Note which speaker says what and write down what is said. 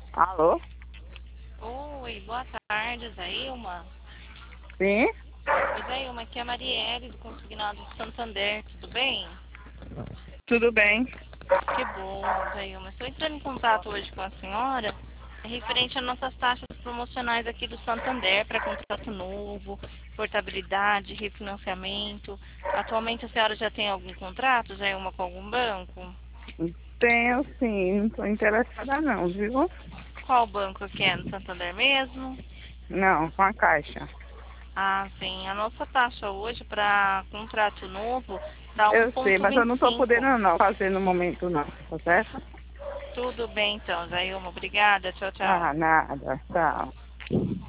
Speaker 1: Alô?
Speaker 2: Oi, boa tarde, Zailma.
Speaker 1: Sim?
Speaker 2: Oi, Zailma, aqui é a Marielle do Consignado de Santander, tudo bem?
Speaker 1: Tudo bem?
Speaker 2: Que bom, Zailma. Estou entrando em contato hoje com a senhora referente às nossas taxas promocionais aqui do Santander para contrato novo, portabilidade, refinanciamento. Atualmente a senhora já tem algum contrato, Zailma, com algum banco?
Speaker 1: Tenho sim, não estou interessada não, viu?
Speaker 2: Qual banco que é? No Santander mesmo?
Speaker 1: Não, com a caixa.
Speaker 2: Ah, sim. A nossa taxa hoje para contrato novo dá
Speaker 1: Eu sei, mas eu não estou
Speaker 2: 1,25.
Speaker 1: podendo não fazer no momento não, tá certo?
Speaker 2: Tudo bem então, Zailma. Obrigada. Tchau, tchau.
Speaker 1: Ah, nada, tchau.